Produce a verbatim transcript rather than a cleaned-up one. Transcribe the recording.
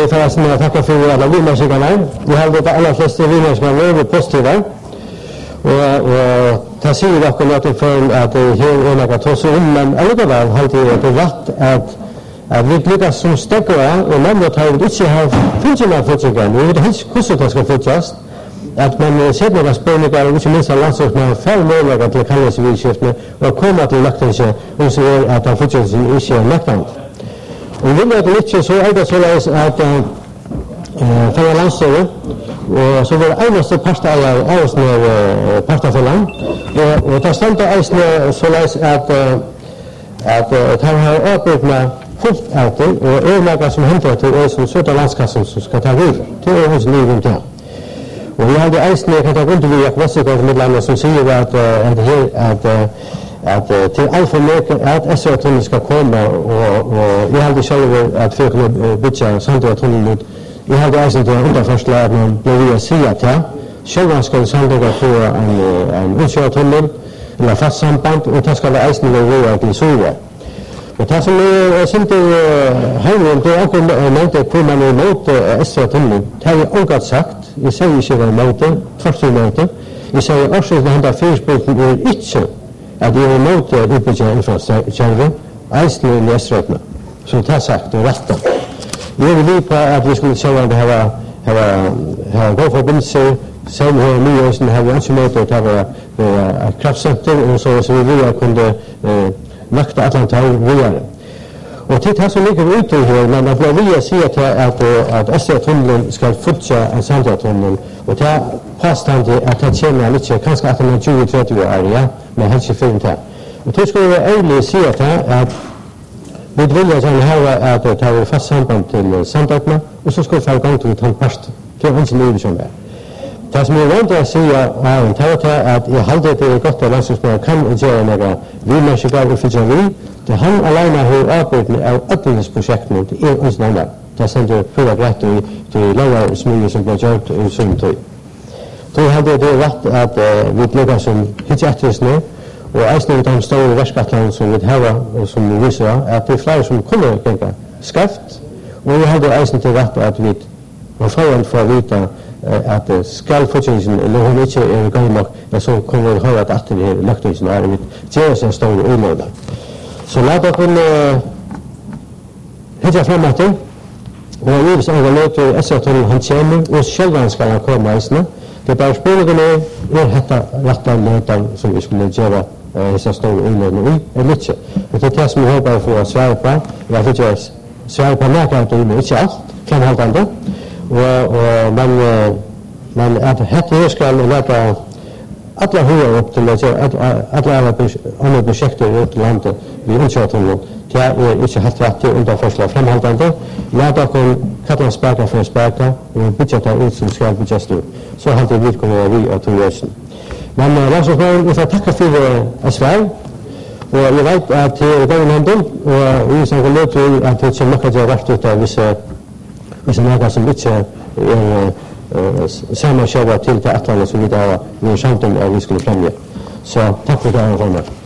vi forresten å takke for alle vinmerskene. Vi har det aller fleste vinmerskene over positive. Og, og det sier dere noe for at her er noe ta seg om, men allikevel har det rett at, at vi lykkes som stekkere, og nemlig at vi ikke har funnet noen fortsatt. Vi vet helst hvordan det skal fortsatt. At man ser noen spørninger, og ikke minst av landslagsmenn, færre muligheter til å kalle seg vidskjøftene, og komme til løktelse, og så er at han fortsatt ikke er løktende. Og vi vet ikke, så er det således at uh, fra landslaget, og så var det eneste parter av Eisne parterfølgen, og, og det stod Eisne således at, uh, at uh, han har arbeidet med fullt etter, og er noe som henter til er som søte landskassen som skal ta vid. Det er hos liv om det. Og vi hadde Eisne, jeg kan ta rundt vi Jakob Vassigaard med landet som sier at, uh, at, her, at, uh, at uh, til alt for mye at S R-tunnelen skal komme, og, og jeg hadde selv at før kunne bytte Sandøya-tunnelen ut. Jeg hadde Eisne til underforslag at man ble via sida til. Selv om skal Sandøya få en, en utkjøretunnel, eller fast samband, og det skal Eisne være via til Sura. Og det som jeg synes høyren, det er akkurat nevnte hvor man er imot S R-tunnelen. Det har jeg akkurat sagt. Jeg sier ikke det imot det, tvert imot det. Jeg sier også at denne fyrspilten er ikke at jeg er imot det utbyggende infrastrukturen, Eisne i S-røtene. Så det er sagt og rettet. Jeg vil lige på at vi skulle se at det har gått forbindelse, selv her i Nyøysen har vi ikke med at det var et kraftsenter, og så vi vil kunne nøkte Atlantal videre. Og til det som ligger ute her, men at vi sier til at, at S R-tunnelen skal fortsette en Sandøya-tunnelen, og til påstandet at det kommer ikke, kanskje at det er tjue til tretti år, ja, men helst ikke film til. Og til skulle vi egentlig si til at vi vil gjerne ha at det tar fast samband til Sandøya, og så skal vi få gang til å ta en parst. Det er ikke livet som er. Det som jeg vant å si er at jeg halde det er godt at landslagsspillere kan gjøre noe vi mennesker og fyller vi. Det han alene har arbeidet av ødelighetsprosjektene, det er ikke noe. Det sender prøver greit til lagersmyge som ble gjort i sånn tøy. Så hadde det rett at vi ble som hitteetterisene, og eisene av de store verskattene som vi har, som vi viser, at det er flere som kunne gjøre skreft, og vi hadde eisene til rett at vi var foran for å vite at skal fortjennelsen, eller hun ikke er gang nok, så kommer vi høre at etter det her løktøysen er vi gjør seg store umåler. Så la dere kunne hitte frem etter, og jeg vil si at S R-tunnelen han kommer, og selv skal han komme eisene. Det er bare spørsmålene er dette rette løter som vi skulle gjøre disse store umålene i, eller ikke. Og det er det som jeg håper å få svære på. Jeg vil ikke svære på nærkant og ikke alt, fremholdende. Og, og man, man at dette her skal lage alle høyere opp til å gjøre alle andre prosjekter ut i landet vi ønsker til noen. Det er ikke helt rett til underforslag fremholdende. La dere kalle sparker for sparker og budgetter ut som skal budgettes ut. Så har det virkelig vi og to løsen. Men Landsrådsmannen, jeg får takke for S V R. Og jeg vet at det er den hånden, og vi snakker løp til at det ikke nok at jeg har vært ut av visse hvis det er noe som ikke er samme kjøver til det etterlandet som vi da har vært samt om at vi skulle fremge. Så takk for det, Ronald.